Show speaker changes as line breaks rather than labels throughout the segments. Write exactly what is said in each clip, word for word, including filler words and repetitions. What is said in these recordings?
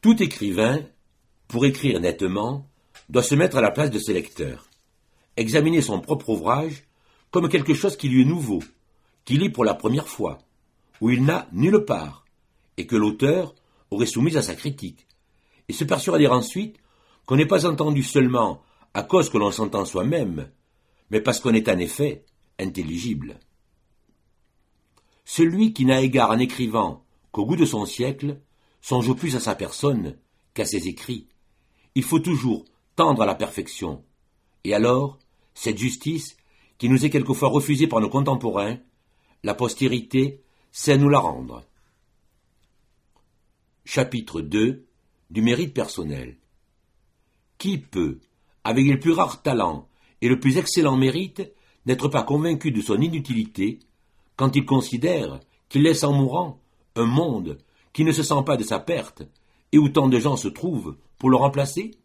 Tout écrivain, pour écrire nettement, doit se mettre à la place de ses lecteurs, examiner son propre ouvrage comme quelque chose qui lui est nouveau, qu'il lit pour la première fois, où il n'a nulle part, et que l'auteur aurait soumis à sa critique, et se persuader ensuite qu'on n'est pas entendu seulement à cause que l'on s'entend soi-même, mais parce qu'on est en effet intelligible. Celui qui n'a égard en écrivant qu'au goût de son siècle songe plus à sa personne qu'à ses écrits. Il faut toujours tendre à la perfection. Et alors, cette justice, qui nous est quelquefois refusée par nos contemporains, la postérité sait nous la rendre. Chapitre deux. Du mérite personnel. Qui peut, avec les plus rares talents et le plus excellent mérite, n'être pas convaincu de son inutilité quand il considère qu'il laisse en mourant un monde qui ne se sent pas de sa perte et où tant de gens se trouvent pour le remplacer?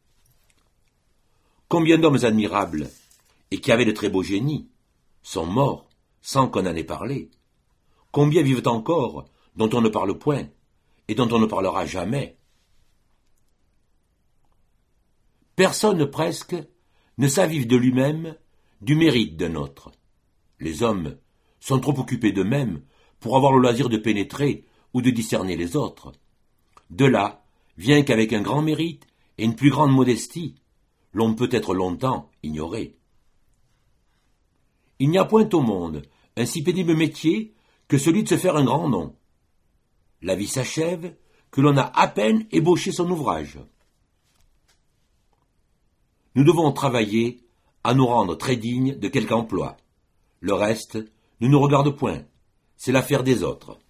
Combien d'hommes admirables, et qui avaient de très beaux génies, sont morts sans qu'on en ait parlé? Combien vivent encore dont on ne parle point, et dont on ne parlera jamais? Personne presque ne s'avive de lui-même du mérite d'un autre. Les hommes sont trop occupés d'eux-mêmes pour avoir le loisir de pénétrer ou de discerner les autres. De là vient qu'avec un grand mérite et une plus grande modestie, l'on peut être longtemps ignoré. Il n'y a point au monde un si pénible métier que celui de se faire un grand nom. La vie s'achève que l'on a à peine ébauché son ouvrage. Nous devons travailler à nous rendre très dignes de quelque emploi. Le reste ne nous regarde point, c'est l'affaire des autres.